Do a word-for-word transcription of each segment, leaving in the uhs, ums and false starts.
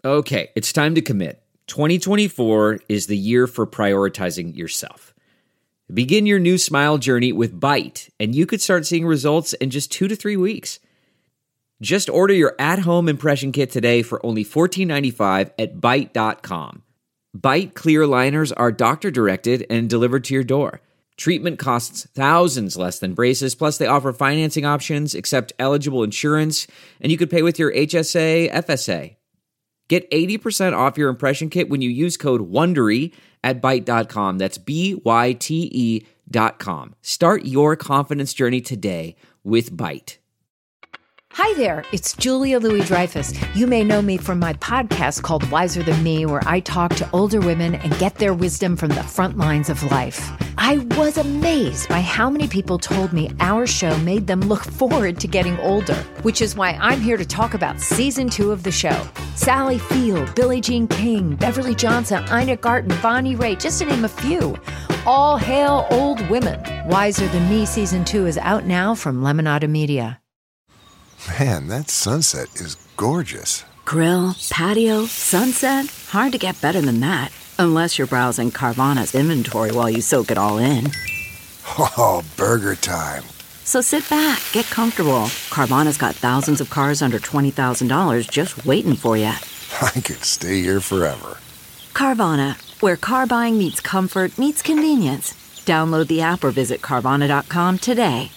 Okay, it's time to commit. twenty twenty-four is the year for prioritizing yourself. Begin your new smile journey with Byte, and you could start seeing results in just two to three weeks. Just order your at-home impression kit today for only fourteen ninety-five at byte dot com. Byte clear aligners are doctor-directed and delivered to your door. Treatment costs thousands less than braces, plus they offer financing options, accept eligible insurance, and you could pay with your H S A, F S A. Get eighty percent off your impression kit when you use code WONDERY at byte dot com. That's B Y T E dot com. Start your confidence journey today with Byte. Hi there, it's Julia Louis-Dreyfus. You may know me from my podcast called Wiser Than Me, where I talk to older women and get their wisdom from the front lines of life. I was amazed by how many people told me our show made them look forward to getting older, which is why I'm here to talk about season two of the show. Sally Field, Billie Jean King, Beverly Johnson, Ina Garten, Bonnie Raitt, just to name a few. All hail old women. Wiser Than Me season two is out now from Lemonada Media. Man, that sunset is gorgeous. Grill, patio, sunset. Hard to get better than that. Unless you're browsing Carvana's inventory while you soak it all in. Oh, burger time. So sit back, get comfortable. Carvana's got thousands of cars under twenty thousand dollars just waiting for you. I could stay here forever. Carvana, where car buying meets comfort meets convenience. Download the app or visit Carvana dot com today.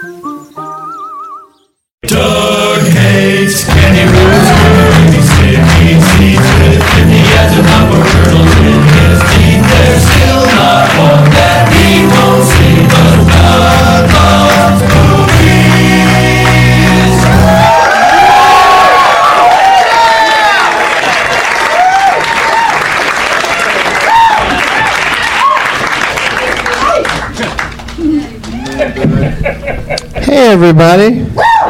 Doug hates Kenny Rooster. He's sticking secret and he has a number of turtles in his teeth. There's still not one that he won't see, but Doug loves movies. Hey everybody.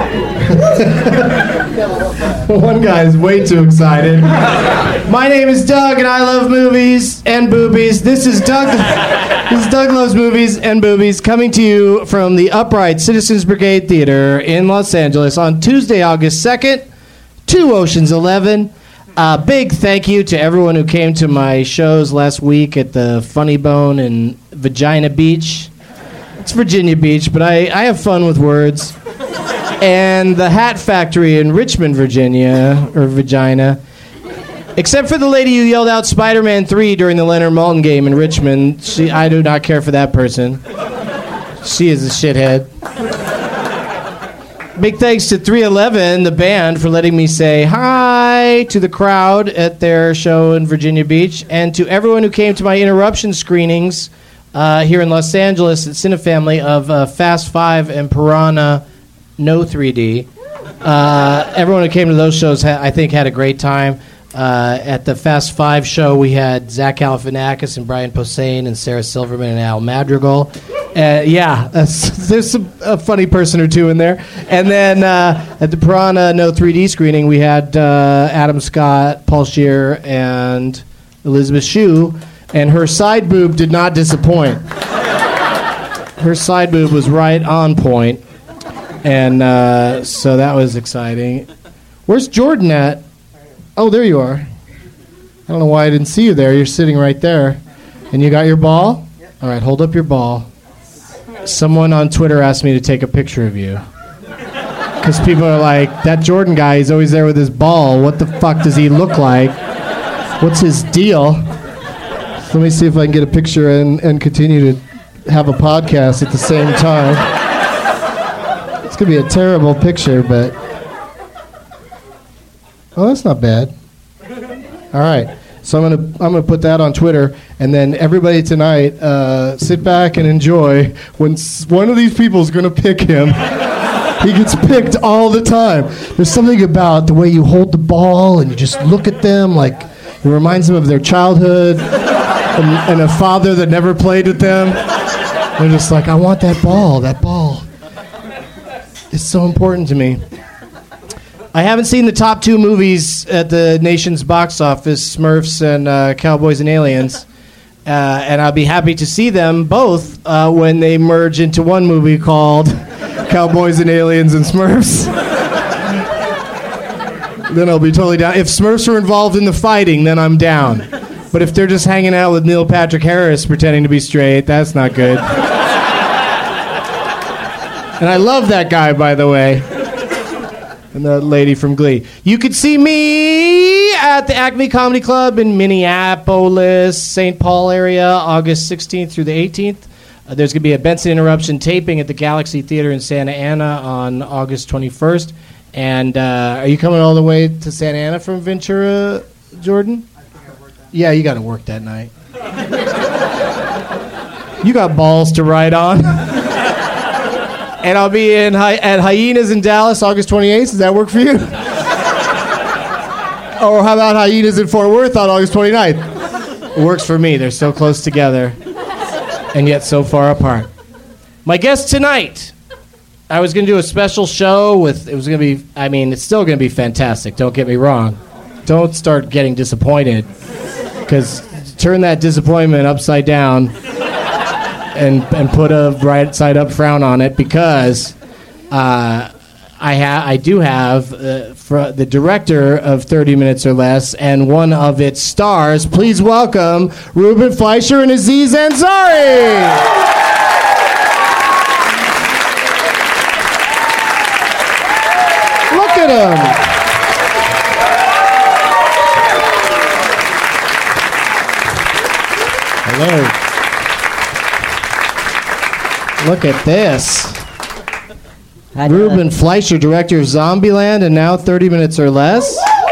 One guy's way too excited. My name is Doug, and I love movies and boobies. This is Doug. This is Doug Loves Movies and Boobies, coming to you from the Upright Citizens Brigade Theater in Los Angeles on Tuesday, August second, two Oceans eleven. A uh, big thank you to everyone who came to my shows last week at the Funny Bone in Vagina Beach. It's Virginia Beach, but I, I have fun with words. And the Hat Factory in Richmond, Virginia, or Vagina. Except for the lady who yelled out Spider-Man three during the Leonard Maltin game in Richmond. She, I do not care for that person. She is a shithead. Big thanks to three eleven, the band, for letting me say hi to the crowd at their show in Virginia Beach, and to everyone who came to my interruption screenings uh, here in Los Angeles at Cinefamily of uh, Fast Five and Piranha No three D. Uh, everyone who came to those shows, ha- I think, had a great time. Uh, at the Fast Five show, we had Zach Galifianakis and Brian Posehn and Sarah Silverman and Al Madrigal. Uh, yeah, uh, there's some, a funny person or two in there. And then uh, at the Piranha No three D screening, we had uh, Adam Scott, Paul Scheer, and Elizabeth Shue. And her side boob did not disappoint. Her side boob was right on point. And uh, so that was exciting. Where's Jordan at? Oh, there you are. I don't know why I didn't see you there. You're sitting right there. And you got your ball? Yep. All right, hold up your ball. Someone on Twitter asked me to take a picture of you. Because people are like, that Jordan guy, he's always there with his ball. What the fuck does he look like? What's his deal? So let me see if I can get a picture and, and continue to have a podcast at the same time. It's going to be a terrible picture, but... Oh, that's not bad. All right. So I'm going to I'm going to put that on Twitter, and then everybody tonight, uh, sit back and enjoy. When s- one of these people is going to pick him, he gets picked all the time. There's something about the way you hold the ball, and you just look at them like it reminds them of their childhood, and, and a father that never played with them. They're just like, I want that ball. That ball. It's so important to me. I haven't seen the top two movies at the nation's box office, Smurfs and uh, Cowboys and Aliens, uh, and I'll be happy to see them both uh, when they merge into one movie called Cowboys and Aliens and Smurfs. then I'll be totally down. If Smurfs are involved in the fighting, then I'm down. But if they're just hanging out with Neil Patrick Harris pretending to be straight, that's not good. And I love that guy, by the way. And the lady from Glee. You could see me at the Acme Comedy Club in Minneapolis, Saint Paul area, August sixteenth through the eighteenth. Uh, there's going to be a Benson Interruption taping at the Galaxy Theater in Santa Ana on August twenty-first. And uh, are you coming all the way to Santa Ana from Ventura, Jordan? I think I worked that. Yeah, you got to work that night. You got balls to ride on. And I'll be in Hy- at Hyenas in Dallas August twenty-eighth. Does that work for you? Or how about Hyenas in Fort Worth on August twenty-ninth? It works for me. They're so close together and yet so far apart. My guest tonight, I was going to do a special show with, it was going to be, I mean, it's still going to be fantastic. Don't get me wrong. Don't start getting disappointed, because turn that disappointment upside down and and put a right side up frown on it, because uh, I ha- I do have uh, fr- the director of thirty minutes or Less and one of its stars. Please welcome Ruben Fleischer and Aziz Ansari. Look at him. Hello. Look at this. Ruben Fleischer, director of Zombieland and now thirty minutes or Less.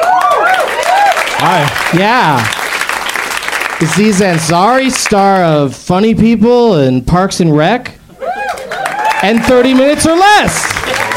Hi. Yeah. Aziz Ansari, star of Funny People and Parks and Rec. And thirty minutes or Less.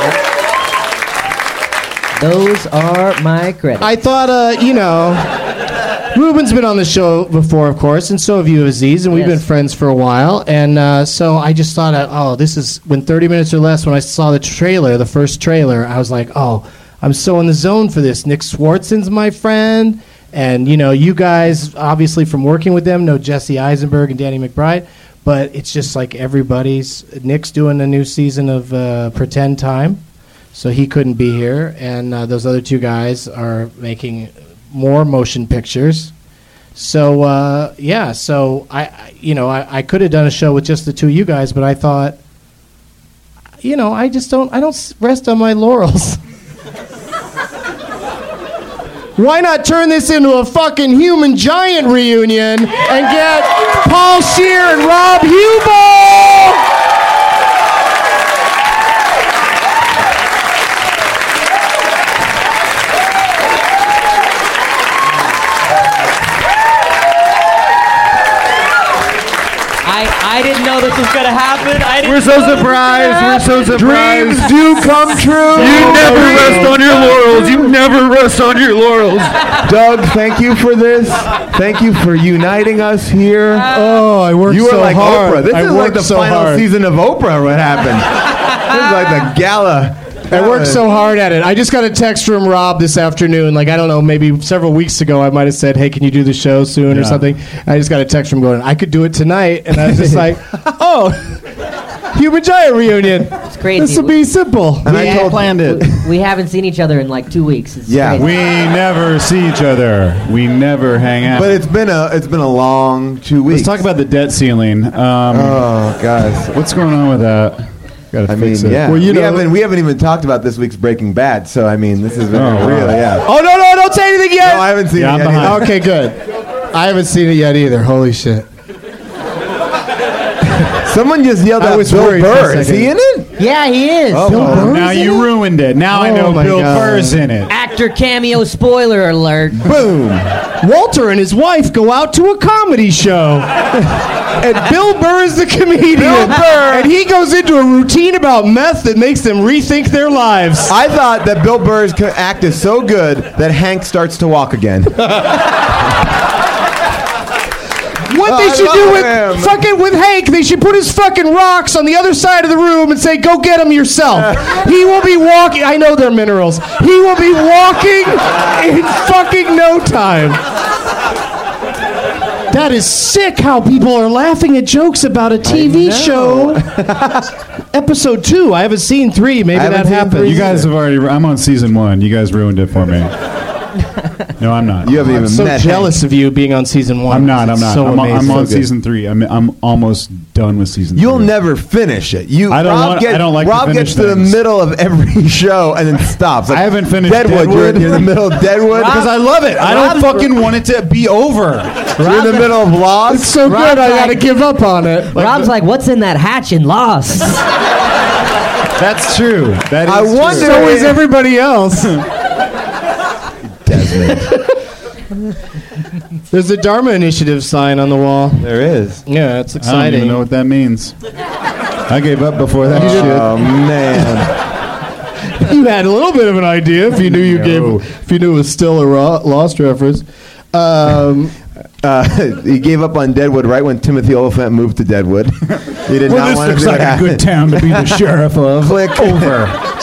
Those are my credits. I thought, uh, you know, Ruben's been on the show before, of course, and so have you, Aziz, and we've Yes. been friends for a while. And uh, so I just thought, uh, oh, this is, when thirty minutes or Less, when I saw the trailer, the first trailer, I was like, oh, I'm so in the zone for this. Nick Swartzen's my friend, and, you know, you guys, obviously from working with them, know Jesse Eisenberg and Danny McBride, but it's just like everybody's, Nick's doing a new season of uh, Pretend Time, so he couldn't be here, and uh, those other two guys are making more motion pictures. So uh, yeah, so I, I you know, I, I could have done a show with just the two of you guys, but I thought, you know, I just don't, I don't s- rest on my laurels. Why not turn this into a fucking Human Giant reunion and get Paul Scheer and Rob Hubel? I didn't know this was going to happen. I didn't We're so know surprised. We're so surprised. Dreams do come true. You never rest on your laurels. You never rest on your laurels. Doug, thank you for this. Thank you for uniting us here. Oh, I worked you were so like hard. Oprah. This I is like worked the so final hard. season of Oprah. What happened? This is like the gala. I worked so hard at it. I just got a text from Rob this afternoon. Like, I don't know, maybe several weeks ago, I might have said, hey, can you do the show soon or Yeah. something? And I just got a text from going, I could do it tonight. And I was just like, oh, Human Giant reunion. It's crazy. This will be simple. And I Yeah, told planned it. We, we haven't seen each other in like two weeks. It's Yeah. crazy. We never see each other. We never hang out. But it's been a it's been a long two weeks. Let's talk about the debt ceiling. Um, Oh, guys. what's going on with that? Gotta I fix mean, it. yeah. Well, you we know- haven't we haven't even talked about this week's Breaking Bad. So I mean, this has been Oh, wow. really yeah. Oh, no, no, don't say anything yet. No, I haven't seen Yeah, it I'm yet. behind. either. Okay, good. I haven't seen it yet either. Holy shit. Someone just yelled I out was Bill worried for a Burr. Is second. he in it? Yeah, he is. Oh, Bill wow. Burr? Now you ruined it. Now I Oh know my Bill God. Burr's in it. Actor cameo spoiler alert. Boom. Walter and his wife go out to a comedy show. And Bill Burr is the comedian. Bill Burr. And he goes into a routine about meth that makes them rethink their lives. I thought that Bill Burr's co- act is so good that Hank starts to walk again. What they I should do love with him. fucking with Hank, they should put his fucking rocks on the other side of the room and say, "Go get them yourself." He will be walking. I know they're minerals. He will be walking in fucking no time. That is sick how people are laughing at jokes about a T V show. Episode two. I haven't seen three. Maybe that happened. You guys have already. I'm on season one. You guys ruined it for me. No, I'm not. You haven't I'm even so met jealous Hank. of you being on season one. I'm not. I'm It's not. so I'm, on- I'm amazing. on So good. season three. I'm. I'm almost done with season. You'll three. never finish it. You. I don't Rob want- Gets, I don't like to Rob finish gets to the things. middle of every show and then stops. Like, I haven't finished Deadwood. You're, Deadwood. you're in the middle of Deadwood because I love it. I don't Rob's- fucking want it to be over. You're in the middle of Lost. It's so Rob's good. I like- gotta give up on it. Rob's like, what's in that hatch in Lost? That's true. That is I true. wonder- So is everybody else. Desmond. There's a Dharma Initiative sign on the wall. There is. Yeah, it's I don't exciting. even know what that means. I gave up before that shit. Oh man. You had a little bit of an idea if you knew you No. gave if you knew it was still a raw, Lost reference. Um, Uh, he gave up on Deadwood right when Timothy Oliphant moved to Deadwood. He did Well, not this want to looks do like it. a good town to be the sheriff of. Click. Over.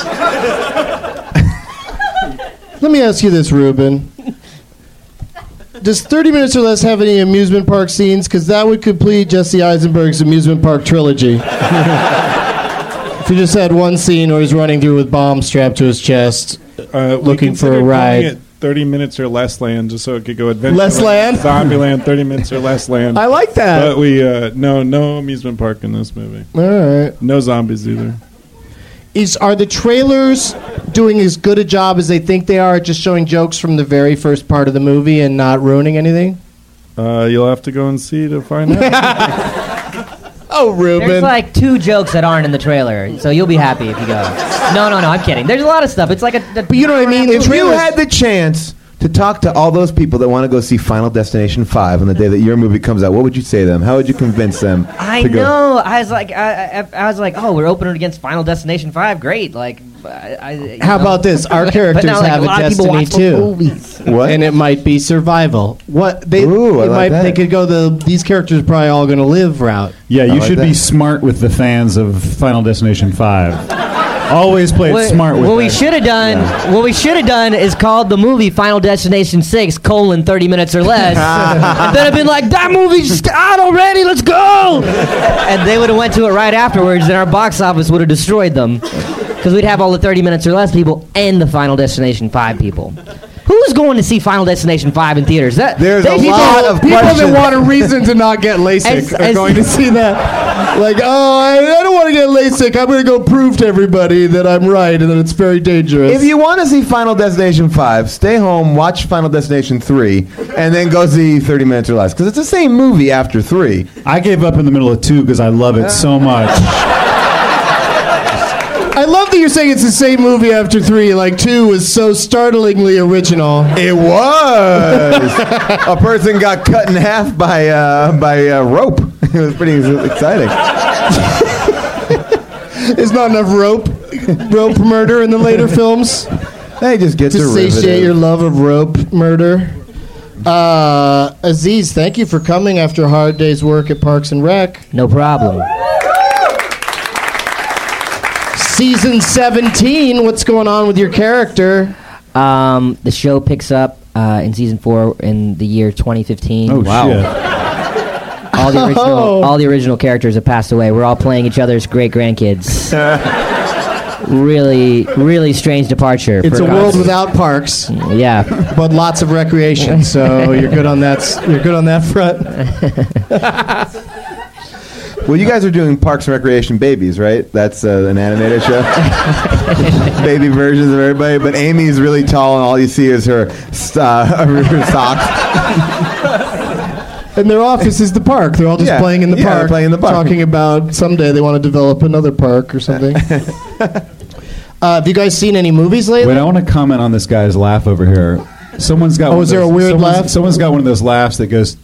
let me ask you this, Ruben. Does thirty minutes or less have any amusement park scenes? Because that would complete Jesse Eisenberg's amusement park trilogy. If you just had one scene where he's running through with bombs strapped to his chest, Uh, we looking for a considered ride. calling it thirty minutes or less land, just so it could go adventure. Less land? Zombie land, thirty minutes or less land. I like that. But we, uh, no, no amusement park in this movie. All right. No zombies either. Is are the trailers doing as good a job as they think they are at just showing jokes from the very first part of the movie and not ruining anything? Uh, you'll have to go and see to find out. Oh, Ruben. There's like two jokes that aren't in the trailer, so you'll be happy if you go. No, no, no, I'm kidding. There's a lot of stuff. It's like a. a But you know what I mean? The If you trailers- had the chance to talk to all those people that want to go see Final Destination five on the day that your movie comes out, what would you say to them? How would you convince them I to go? know. I was like, I, I, I was like, oh, we're opening against Final Destination Five. Great. Like, I, I, you How know. about this? Our But characters now, like, have a a lot of people destiny watch those too. movies. What? And it might be survival. What they, Ooh, I it like might that. they could go the these characters are probably all going to live route. Yeah, I you like should that. be smart with the fans of Final Destination five. Always play it What, smart with what we that. should have done, what we should have done, is called the movie Final Destination Six: colon thirty minutes or less, and then I've been like, that movie's out already. Let's go! And they would have went to it right afterwards, and our box office would have destroyed them because we'd have all the thirty minutes or less people and the Final Destination Five people. Who's going to see Final Destination Five in theaters? That There's they a people- lot of People questions. that want a reason to not get LASIK As- are as- going to see that. Like, oh, I, I don't want to get LASIK. I'm going to go prove to everybody that I'm right and that it's very dangerous. If you want to see Final Destination five, stay home, watch Final Destination three, and then go see thirty minutes or less. Because it's the same movie after three. I gave up in the middle of two because I love it so much. I love that you're saying it's the same movie after three. Like two was so startlingly original. It was. A person got cut in half by uh, by uh, rope. It was pretty exciting. There's not enough rope, rope murder in the later films. They just get to derivative. satiate your love of rope murder. Uh, Aziz, thank you for coming after a hard day's work at Parks and Rec. No problem. Season seventeen, what's going on with your character? Um, the show picks up uh, in season four in the year twenty fifteen. Oh, wow. shit. All the original, Oh. all the original characters have passed away. We're all playing each other's great grandkids. really, really strange departure. It's for a world us. without parks, Yeah. but lots of recreation. So you're good on that. s- You're good on that front. Well, you guys are doing Parks and Recreation Babies, right? That's uh, an animated show. Baby versions of everybody. But Amy's really tall, and all you see is her, st- uh, her socks. And their office is the park. They're all just Yeah. playing in the Yeah, they're park, playing in the park. talking about someday they want to develop another park or something. uh, have you guys seen any movies lately? Wait, I want to comment on this guy's laugh over here. Someone's got. Oh, one is of there a those- weird someone's- laugh? Someone's got one of those laughs that goes.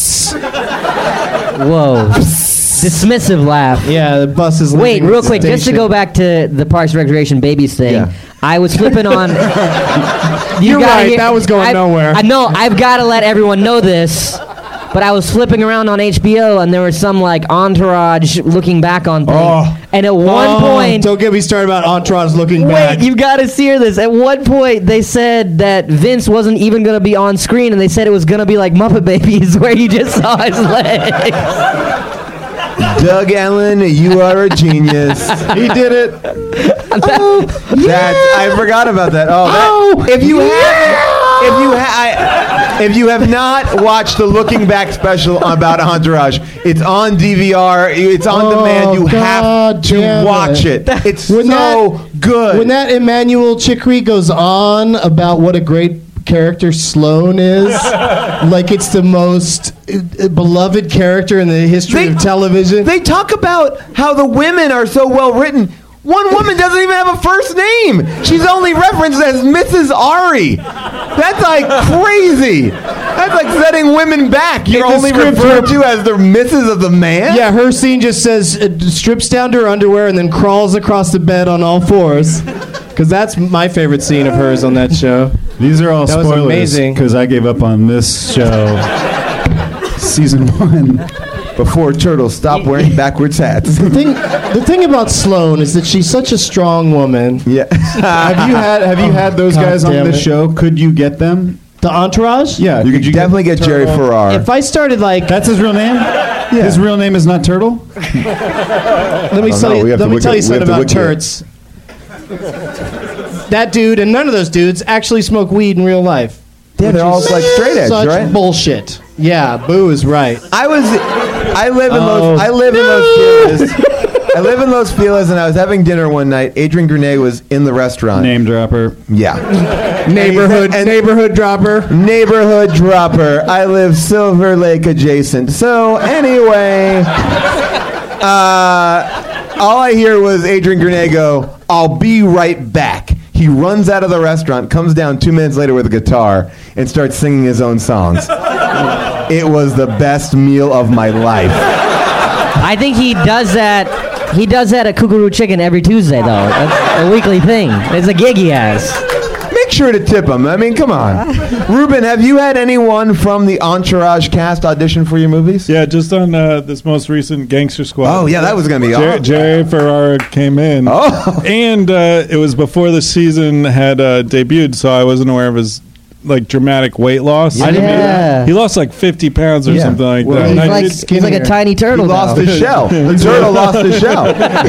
Whoa. Dismissive laugh. Yeah, the bus is. Wait, leaving real the quick, just to station. go back to the Parks and Recreation Babies thing. Yeah. I was flipping on. You You're gotta right, hear- that was going I- nowhere. I know. I've got to let everyone know this. but I was flipping around on H B O and there was some like Entourage looking back on thing. Oh. And at one Oh, point, don't get me started about Entourage looking wait, back. you got to hear this. At one point, they said that Vince wasn't even going to be on screen, and they said it was going to be like Muppet Babies, where you just saw his legs. Doug Ellen, you are a genius. He did it. Oh, that I forgot about that. Oh, that, Oh, if you yeah. have, if you ha- I, if you have not watched the Looking Back special about Entourage, it's on D V R. It's on Oh, demand. You God have to damn watch it. it. It's When so that- good. When that Emmanuel Chikri goes on about what a great character Sloane is, like it's the most uh, beloved character in the history They- of television. They talk about how the women are so well written. One woman doesn't even have a first name. She's only referenced as Missus Ari. That's like crazy. That's like setting women back. You're In the only script, referred her- to as the Missus of the man? Yeah, her scene just says uh, strips down to her underwear and then crawls across the bed on all fours. Because that's my favorite scene of hers on that show. These are all That was spoilers amazing. because I gave up on this show. Season one. Before turtles stop wearing backwards hats. The thing, the thing about Sloane is that she's such a strong woman. Yeah. Have you had Have you had those God guys on damn this it. show? Could you get them? The Entourage? Yeah, You could could definitely get Jerry Turtle? Farrar. If I started like, That's his real name. Yeah. His real name is not Turtle. let me I don't tell know. you, We have let to me look tell at- you we something have to about look turts. That dude and none of those dudes actually smoke weed in real life. Yeah, they're all like straight edge, Such right? bullshit. Yeah, Boo is right. I was, I live in Oh, Los, I live in Los Feliz. I live in Los Feliz, and I was having dinner one night. Adrian Grenade was in the restaurant. Name dropper. Yeah. Neighborhood, And- neighborhood dropper. Neighborhood dropper. I live Silver Lake adjacent. So anyway, uh, all I hear was Adrian Grenade go, "I'll be right back." He runs out of the restaurant, comes down two minutes later with a guitar, and starts singing his own songs. It was the best meal of my life. I think he does that. He does that at Kookaroo Chicken every Tuesday, though. That's a weekly thing. It's a gig he has. Make sure to tip him. I mean, come on. Ruben, have you had anyone from the Entourage cast audition for your movies? Yeah, just on uh, this most recent Gangster Squad. Oh, yeah, that was going to be Jer- awesome. Jerry Ferrara came in. Oh. And uh, it was before the season had uh, debuted, so I wasn't aware of his like dramatic weight loss. I didn't know that. He lost like fifty pounds or Yeah. something like Well, that. He's And I like, did- he's like a tiny He turtle lost now. his shell. The turtle lost his shell.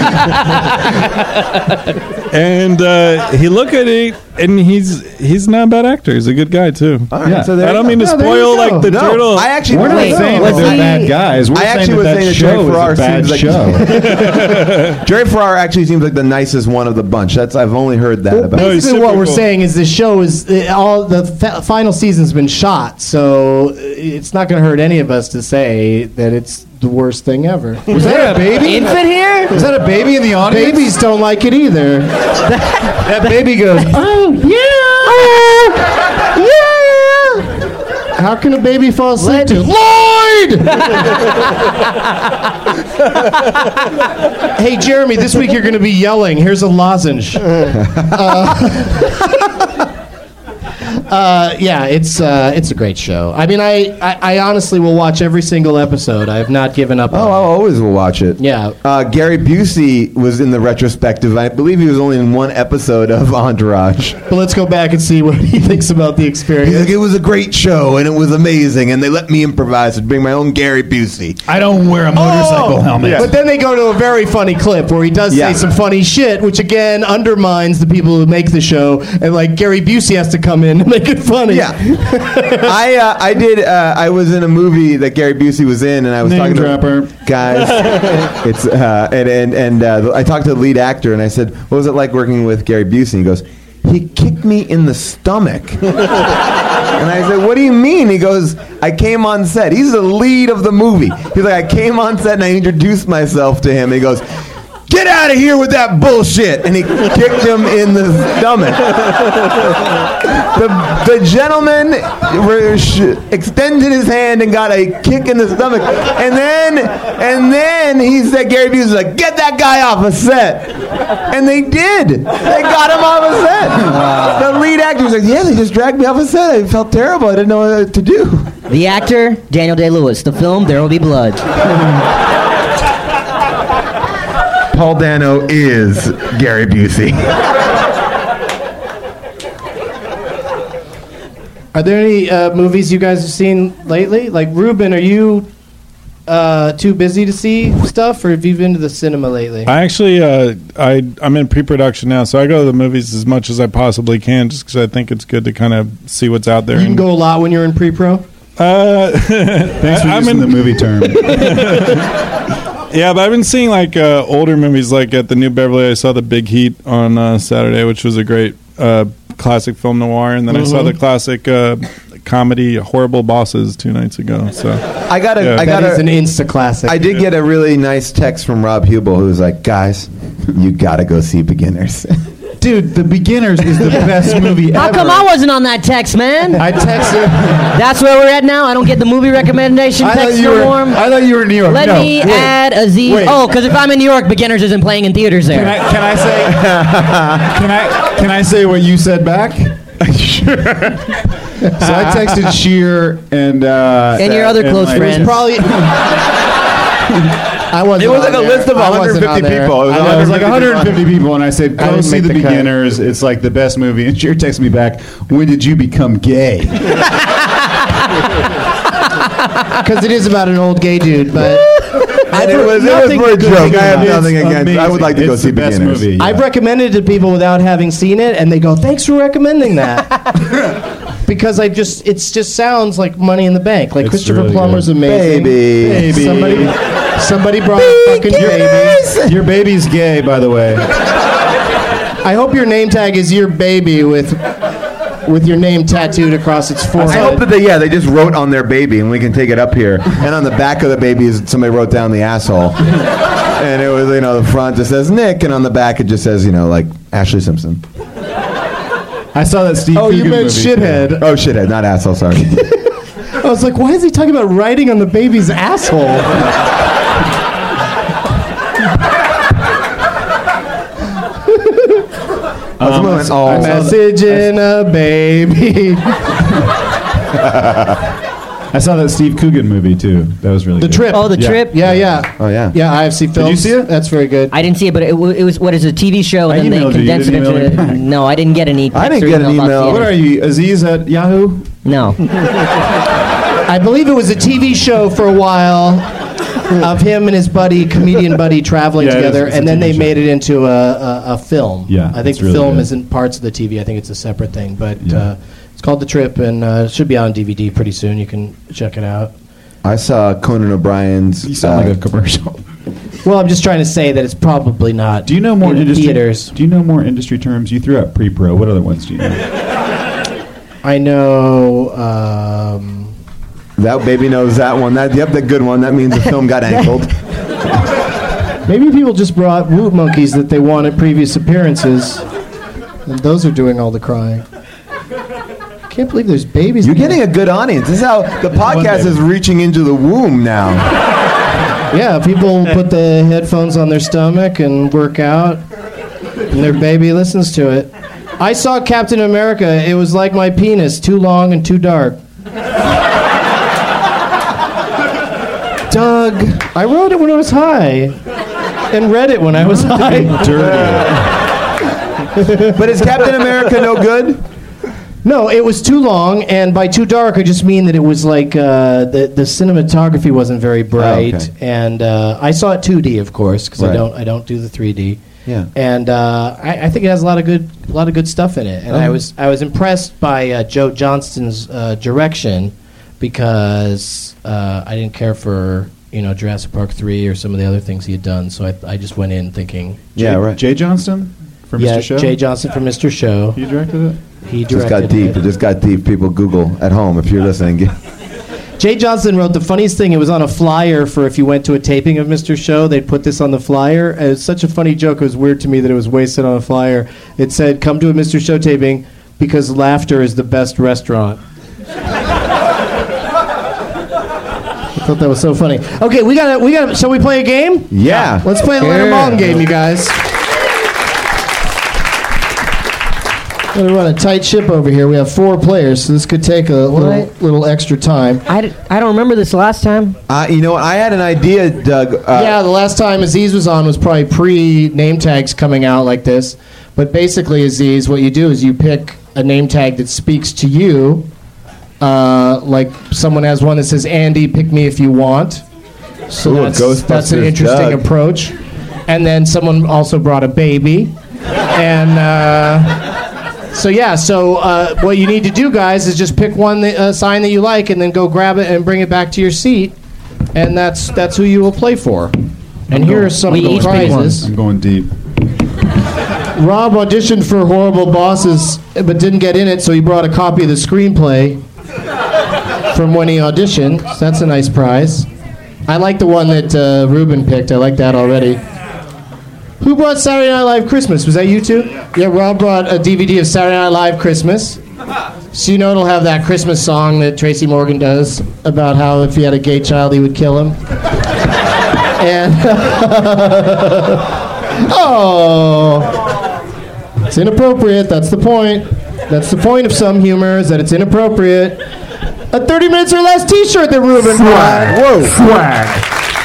and uh, he looked at it, and he's he's not a bad actor. He's a good guy too. All right, Yeah. so there I you don't go. mean to No, there you spoil go. like the No, turtle. I actually We're not Wait, saying was that they're he- bad guys. We're I saying actually that was that saying that show Jerry is Farrar a bad seems like- show. Jerry Farrar actually seems like the nicest one of the bunch. That's I've only heard that about. No, he's Basically, what super we're cool. saying is this show is uh, all the fa- final season's been shot, so uh, it's not going to hurt any of us to say that it's the worst thing ever. Was that a baby? Infant here? Was that a baby in the audience? Babies don't like it either. that baby goes, oh yeah, oh yeah. How can a baby fall asleep to Lloyd? Hey Jeremy, this week you're going to be yelling. Here's a lozenge. Uh, Uh, yeah, it's uh, it's a great show. I mean, I, I, I honestly will watch every single episode. I have not given up. Oh, I on it. always will watch it. Yeah. Uh, Gary Busey was in the retrospective. I believe he was only in one episode of Entourage. But let's go back and see what he thinks about the He's experience. like, it was a great show and it was amazing, and they let me improvise and bring my own Gary Busey. I don't wear a motorcycle Oh! helmet. But then they go to a very funny clip where he does Yeah. say some funny shit, which again undermines the people who make the show. And like Gary Busey has to come in to make it funny. Yeah, I uh, I did. Uh, I was in a movie that Gary Busey was in, and I was Name talking dropper. to guys. It's uh, and and and uh, I talked to the lead actor, and I said, "What was it like working with Gary Busey?" And he goes, "He kicked me in the stomach." And I said, "What do you mean?" He goes, "I came on set. He's the lead of the movie." He's like, "I came on set and I introduced myself to him." And he goes, get out of here with that bullshit, and he kicked him in the stomach. the, the gentleman extended his hand and got a kick in the stomach, and then and then he said, Gary Busey was like, get that guy off a set, and they did. They got him off a set. Wow. The lead actor was like, yeah, they just dragged me off a set. I felt terrible. I didn't know what to do. The actor, Daniel Day-Lewis. The film, There Will Be Blood. Paul Dano is Gary Busey. Are there any uh, movies you guys have seen lately? Like, Ruben, are you uh, too busy to see stuff, or have you been to the cinema lately? I actually, uh, I, I'm in pre-production now, so I go to the movies as much as I possibly can, just because I think it's good to kind of see what's out there. You can go a lot when you're in pre-pro? Uh, Thanks for I'm using in the movie term. Yeah, but I've been seeing like uh, older movies. Like at the New Beverly, I saw The Big Heat on uh, Saturday, which was a great uh, classic film noir. And then mm-hmm. I saw the classic uh, comedy Horrible Bosses two nights ago. So I got a, yeah. I got that is a, an insta classic. I did yeah. get a really nice text from Rob Hubel, who was like, "Guys, you got to go see Beginners." Dude, The Beginners is the best movie How ever. come I wasn't on that text, man? I texted. That's where we're at now? I don't get the movie recommendation I text thought you no were, more? I thought you were in New York. Let no, me wait, add Aziz. wait. Oh, because if I'm in New York, Beginners isn't playing in theaters there. Can I, can I say? can I can I say what you said back? Sure. So I texted Sheer and uh, and your other and close like, friends. It was probably. I wasn't. It was like on a there. list of I one hundred wasn't on fifty there. people. It was, I know, it was like one hundred fifty people. people, and I said, I "Go didn't see make The the cut. Beginners. It's like the best movie." And Sheer texted me back, "When did you become gay?" Because it is about an old gay dude, but And it was, it was for a joke. I have nothing against it. I would like to go It's see the best Beginners. movie. Yeah. I've recommended it to people without having seen it, and they go, "Thanks for recommending that." Because I just, it just sounds like Money in the Bank. Like It's Christopher really Plummer's good. amazing. Baby. Baby. Somebody, somebody brought a fucking baby. Your baby's gay, by the way. I hope your name tag is your baby with, with your name tattooed across its forehead. I hope that they, yeah, they just wrote on their baby, and we can take it up here. And on the back of the baby is somebody wrote down the asshole. And it was, you know, the front just says Nick, and on the back it just says, you know, like Ashley Simpson. I saw that Steve. Oh, you Coogan meant movie, shithead. too. Oh, shithead, not asshole, sorry. I was like, why is he talking about writing on the baby's asshole? Um, oh, A message in a baby. I saw that Steve Coogan movie too. That was really The good. Trip. Oh, The Yeah. Trip? Yeah, yeah. Oh, yeah. Yeah, I F C Films. you see it? That's very good. I didn't see it, but it, w- it was, what is it, a T V show, and I then they emailed you. You condensed it didn't into... email me back. No, I didn't get any I didn't text or get an about email. seeing What it. are you, Aziz at Yahoo? No. I believe it was a T V show for a while of him and his buddy, comedian buddy, traveling Yeah, it is. together, It's a and then T V they show. made it into a, a, a film. Yeah, I think it's the really film good. isn't parts of the T V. I think it's a separate thing, but Yeah. uh, it's called The Trip, and uh, it should be on D V D pretty soon. You can check it out. I saw Conan O'Brien's. You sound uh, like a commercial. Well, I'm just trying to say that it's probably not. Do you know more in industry theaters? Do you know more industry terms? You threw out pre-pro. What other ones do you know? I know. Um, That baby knows that one. That Yep, that good one. That means the film got ankled. maybe people just brought Woot Monkeys that they won at previous appearances, and those are doing all the crying. I can't believe there's babies. You're in getting a good audience. This is how the podcast is reaching into the womb now. Yeah, people put the headphones on their stomach and work out, and their baby listens to it. I saw Captain America. It was like my penis, too long and too dark. Doug, I wrote it when I was high, and read it when I was high. But is Captain America no good? No, it was too long, and by too dark, I just mean that it was like uh, the the cinematography wasn't very bright, Oh, okay. and uh, I saw it two D, of course, because I Right. don't I don't do the three D. Yeah. And uh, I, I think it has a lot of good a lot of good stuff in it, and I Oh. was I was impressed by uh, Joe Johnston's uh, direction because uh, I didn't care for you know Jurassic Park three or some of the other things he had done, so I I just went in thinking. Yeah, right. Jay Johnston from Yeah, Mister Show? Jay Johnston from Mister Show. He directed it? He Just directed got deep. it. It just got deep. People Google at home if you're listening. Jay Johnson wrote the funniest thing. It was on a flyer for if you went to a taping of Mister Show, they'd put this on the flyer. And it's such a funny joke. It was weird to me that it was wasted on a flyer. It said, "Come to a Mister Show taping because laughter is the best restaurant." I thought that was so funny. Okay, we gotta, we gotta. Shall we play a game? Yeah. Let's play a Leonard Maltin game, you guys. I'm gonna run a tight ship over here. We have four players, so this could take a little, little extra time. I, d- I don't remember this last time. Uh, you know what? I had an idea, Doug. Uh, yeah, the last time Aziz was on was probably pre-name tags coming out like this. But basically, Aziz, what you do is you pick a name tag that speaks to you. Uh, like someone has one that says, "Andy, pick me if you want." So Ooh, that's, that's an Ghostbusters interesting Doug. approach. And then someone also brought a baby. And uh, so, yeah, so uh, what you need to do, guys, is just pick one that, uh, sign that you like and then go grab it and bring it back to your seat. And that's that's who you will play for. And here are some of the prizes. I'm going deep. Rob auditioned for Horrible Bosses, but didn't get in it, so he brought a copy of the screenplay from when he auditioned. So that's a nice prize. I like the one that uh, Ruben picked. I like that already. Who brought Saturday Night Live Christmas? Was that you two? Yeah, Rob brought a D V D of Saturday Night Live Christmas. So you know it'll have that Christmas song that Tracy Morgan does about how if he had a gay child, he would kill him. And oh, it's inappropriate. That's the point. That's the point of some humor, is that it's inappropriate. A thirty minutes or less T-shirt that Ruben brought. Whoa, swag.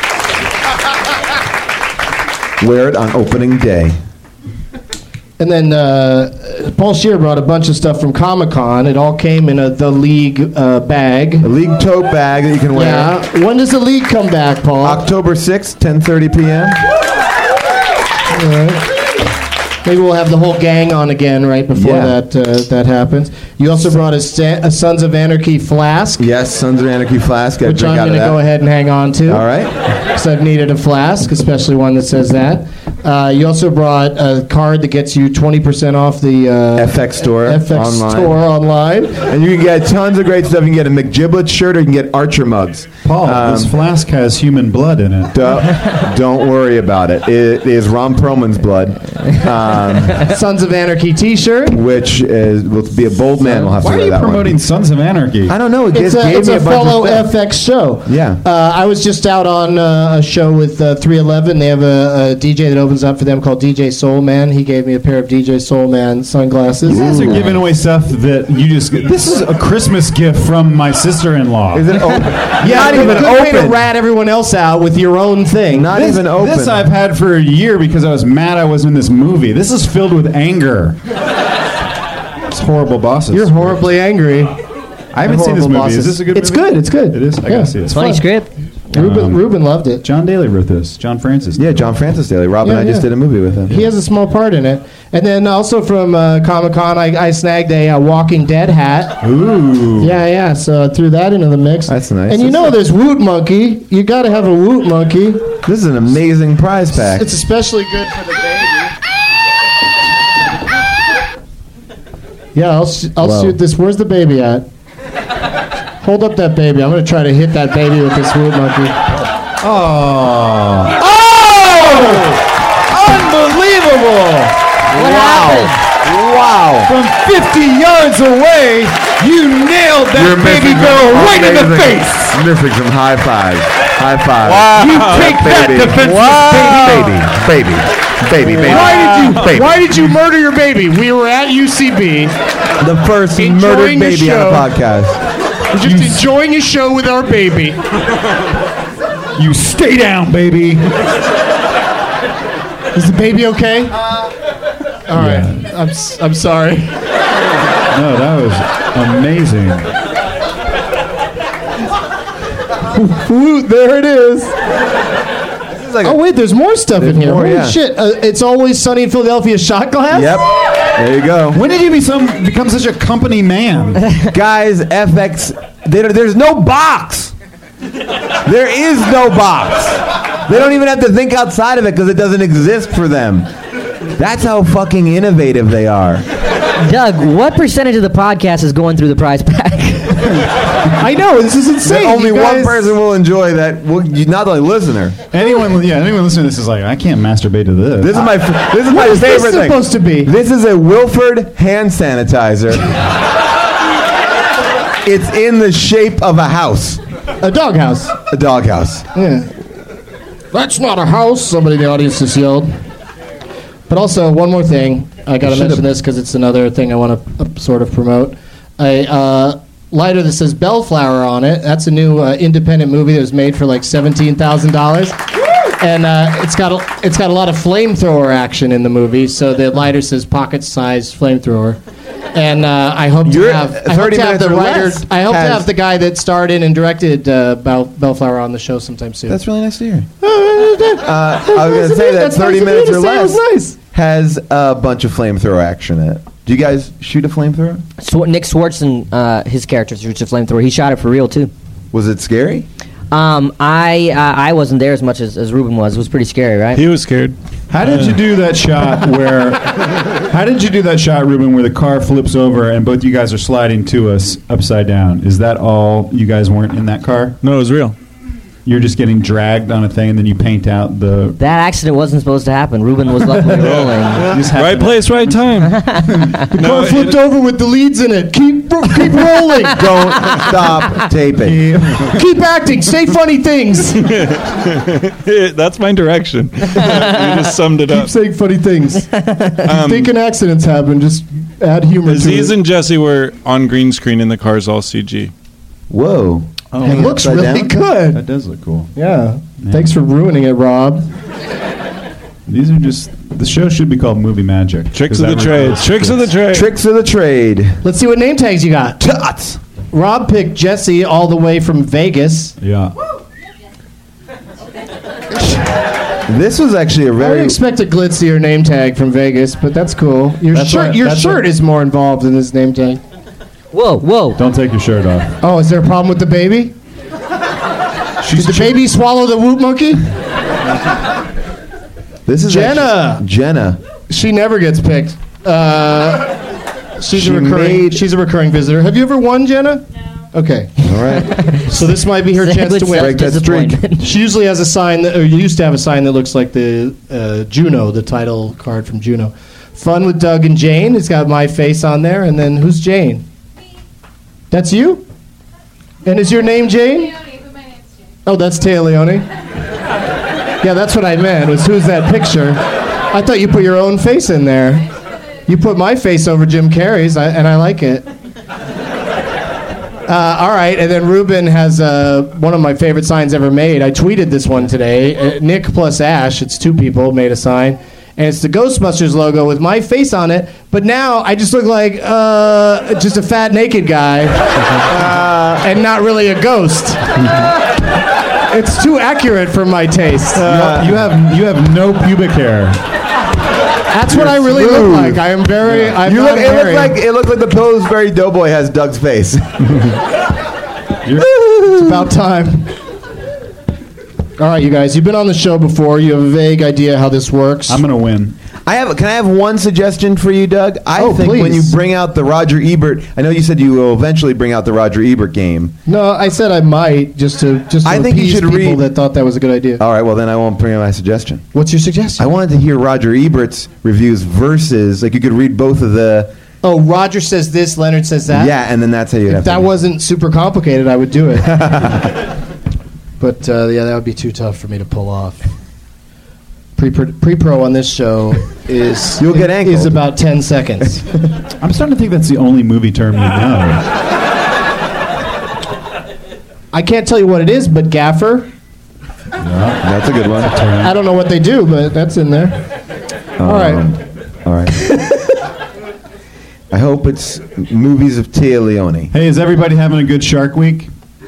Wear it on opening day. And then uh, Paul Scheer brought a bunch of stuff from Comic-Con. It all came in a The League uh, bag. A League tote bag that you can wear. Yeah. When does The League come back, Paul? October sixth, ten thirty p.m. All right. Maybe we'll have the whole gang on again right before Yeah. that uh, that happens. You also brought a, Sa- a Sons of Anarchy flask. Yes, Sons of Anarchy flask. I Which drink I'm out going of to that. go ahead and hang on to. All right. Because I've needed a flask, especially one that says that. Uh, you also brought a card that gets you twenty percent off the uh, F X store F X online. store online. And you can get tons of great stuff. You can get a McGiblet shirt or you can get Archer mugs. Paul, Um, this flask has human blood in it. Duh, don't worry about it. It is Ron Perlman's blood. Um, Sons of Anarchy T-shirt. which is, will be a bold man. Will have Why to are wear you that promoting one. Sons of Anarchy? I don't know. It It's just a, gave it's me a a, bunch fellow of stuff. F X show. Yeah. Uh, I was just out on uh, a show with uh, three eleven. They have a, a D J that opens up for them called D J Soul Man. He gave me a pair of D J Soul Man sunglasses. You guys are giving away stuff that you just. This is a Christmas gift from my sister-in-law. Is it open? Yeah, Not but even a good way to open. rat everyone else out with your own thing. Not This, even open. this I've had for a year because I was mad I was in this movie. This is filled with anger. It's Horrible Bosses. You're horribly angry. I haven't seen this Horrible movie. Is Bosses. this a good It's movie? good. It's good. It is? I Yeah, gotta see it. it's Funny fun. script. Ruben, Um, Ruben loved it. John Daly wrote this. John Francis. Yeah, John Francis Daly. Rob Yeah, and I just yeah. did a movie with him. He has a small part in it. And then also from uh, Comic-Con, I, I snagged a, uh Walking Dead hat. Ooh. Yeah, yeah. So I threw that into the mix. That's nice. And you That's know, a- there's Woot Monkey. You got to have a Woot Monkey. This is an amazing prize pack. It's especially good for the baby. Yeah, I'll sh- I'll Wow. shoot this. Where's the baby at? Hold up that baby. I'm gonna try to hit that baby with this Woot Monkey. Oh. Oh! Unbelievable! wow. Wow. From fifty yards away, you nailed that You're baby missing girl some right in the amazing- face. Missing some high fives. High fives. You take that, baby. defenseless baby. Baby. Baby. Baby. Baby. Why did you Baby. Why did you murder your baby? We were at U C B, The first Enjoying murdered the baby on show. the podcast. just enjoying a show with our baby. You stay down, baby. Is the baby okay? All right. I'm s- I'm sorry. No, that was amazing. Woot, there it is. like Oh a- wait, there's more stuff There's in here. more, Holy yeah. shit! Uh, it's Always Sunny in Philadelphia shot glass. Yep. There you go. When did you become become such a company man? Guys, F X, there, there's no box. There is no box. They don't even have to think outside of it because it doesn't exist for them. That's how fucking innovative they are. Doug, what percentage of the podcast is going through the prize pack? I know, this is insane. Only You one guys- person will enjoy that. Well, you- not the listener. Anyone, yeah, anyone listening to this is like, I can't masturbate to this. This is my f- this is my What is this favorite thing. supposed to be? This is a Wilford hand sanitizer. It's in the shape of a house. A doghouse. A doghouse. Yeah. That's not a house, somebody in the audience just yelled. But also, one more thing. I got to Should've- mention this because it's another thing I want to uh, sort of promote. A uh, lighter that says Bellflower on it. That's a new uh, independent movie that was made for like seventeen thousand dollars. And uh, it's got a, it's got a lot of flamethrower action in the movie. So the lighter says pocket-sized flamethrower. And uh, I hope to You're- have I hope thirty to have the minutes or writer. less I hope to has- have the guy that starred in and directed uh, Bell, Bellflower on the show sometime soon. That's really nice to hear. Uh, I was going to say that That's nice thirty of you minutes to or say it was less nice. has a bunch of flamethrower action in it. Do you guys shoot a flamethrower? Sw- Nick Swartzen, uh, his character shoots a flamethrower. He shot it for real too. Was it scary? Um, I uh, I wasn't there as much as, as Ruben was. It was pretty scary, right? He was scared. How did you do that shot where? How did you do that shot, Ruben, where the car flips over and both you guys are sliding to us upside down? Is that all? You guys weren't in that car? No, it was real. You're just getting dragged on a thing, and then you paint out the. That accident wasn't supposed to happen. Ruben was luckily rolling. Just Right happened. place, right time. The No, car flipped it- over with the leads in it. Keep keep rolling. Don't stop taping. Keep acting. Say funny things. That's my direction. You just summed it up. Keep saying funny things. Um, thinking accidents happen. Just add humor Aziz to it. and Jesse were on green screen and the car's all C G. Whoa. Oh, It looks upside really down? good. that does look cool. Yeah. Thanks for ruining it, Rob. These are just. The show should be called Movie Magic. Tricks 'cause of the that trade. refers- Tricks of the trade. Tricks of the trade. Let's see what name tags you got. Tots. Rob picked Jesse all the way from Vegas. Yeah. This was actually a I would very. expect a glitzier name tag from Vegas, but that's cool. Your That's shirt, what- your that's shirt what- is more involved in this name tag. Whoa, whoa. Don't take your shirt off. Oh, is there a problem with the baby? Did the baby swallow the Woot Monkey? This is Jenna. actually- Jenna. She never gets picked. Uh, she's She a recurring. made- She's a recurring visitor. Have you ever won, Jenna? No. Okay. All right. So this might be her chance to win. Break that streak. Disappointment. She usually has a sign that, or used to have a sign that looks like the uh, Juno, the title card from Juno. Fun with Doug and Jane. It's got my face on there, and then who's Jane? That's you? And is your name Jane? Oh, that's Taya Leone? Yeah, that's what I meant, was who's that picture? I thought you put your own face in there. You put my face over Jim Carrey's, I, and I like it. Uh, all right, and then Ruben has uh, one of my favorite signs ever made. I tweeted this one today. Uh, Nick plus Ash, it's two people, made a sign. And it's the Ghostbusters logo with my face on it. But now I just look like uh, just a fat naked guy uh, and not really a ghost. It's too accurate for my taste. Uh, you have you have no pubic hair. That's what I really look smooth. like. I am very. I'm You not look, it hairy. looked like it looked like the Pillsbury Doughboy has Doug's face. It's about time. All right, you guys. You've been on the show before. You have a vague idea how this works. I'm gonna win. I have. Can I have one suggestion for you, Doug? I Oh, think when you please. bring out the Roger Ebert, I know you said you will eventually bring out the Roger Ebert game. No, I said I might just to just to I think you appease should people read- that thought that was a good idea. All right, well then I won't bring out my suggestion. What's your suggestion? I wanted to hear Roger Ebert's reviews versus, like you could read both of the. Oh, Roger says this, Leonard says that. Yeah, and then that's how you. If have that to, wasn't super complicated, I would do it. But uh, yeah, that would be too tough for me to pull off. Pre pre pro on this show is You'll get is ankled. about ten seconds. I'm starting to think that's the only movie term you know. I can't tell you what it is, but gaffer. That's a good one. I don't know what they do, but that's in there. All right. Um, All right. I hope it's movies of Tia Leone. Hey, is everybody having a good Shark Week?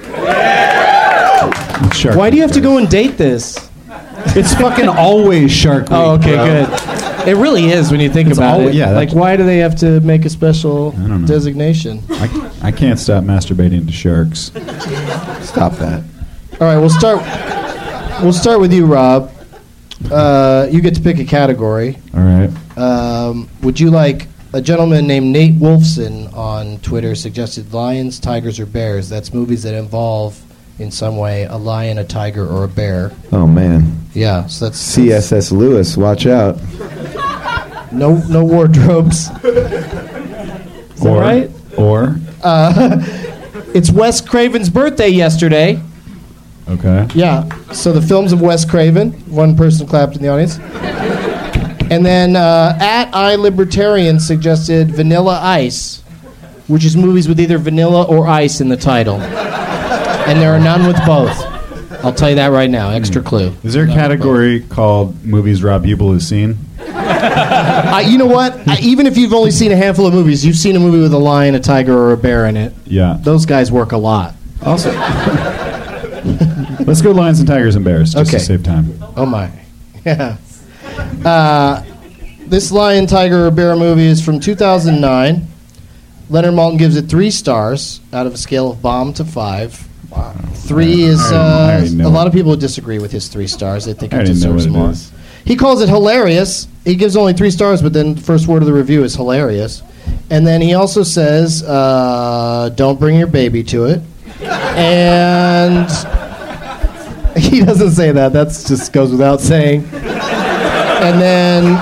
It's Shark Why do you Week, have to guys. go and date this? It's fucking always Shark Week. Oh, okay, bro. good. It really is when you think It's about al- it. yeah, like, that's- why do they have to make a special I don't know. designation? I, I can't stop masturbating to sharks. Stop that. All right, we'll start. We'll start with you, Rob. Uh, you get to pick a category. All right. Um, would you like a gentleman named Nate Wolfson on Twitter suggested lions, tigers, or bears. That's movies that involve, in some way, a lion, a tiger, or a bear. Oh man. Yeah, so that's C S S Lewis. Watch out. No, no wardrobes. Is that Or- right? Or Uh, it's Wes Craven's birthday yesterday. okay. Yeah, so the films of Wes Craven. One person clapped in the audience. And then uh, at iLibertarian suggested Vanilla Ice, which is movies with either vanilla or ice in the title. And there are none with both. I'll tell you that right now. Extra clue. Is there a category called movies Rob Hubel has seen? Uh, you know what? I, even if you've only seen a handful of movies, you've seen a movie with a lion, a tiger, or a bear in it. Yeah. Those guys work a lot. Also, let's go Lions and Tigers and Bears just Okay. to save time. Oh my. Yeah. Uh, this lion, tiger, or bear movie is from two thousand nine. Leonard Maltin gives it three stars out of a scale of bomb to five. Wow. Three is I already- I already uh, know a lot it. of people would disagree with his three stars. They think I it already know deserves what it more. is. He calls it hilarious. He gives only three stars, but then the first word of the review is hilarious. And then he also says, uh, "Don't bring your baby to it." And he doesn't say that. That just goes without saying. And then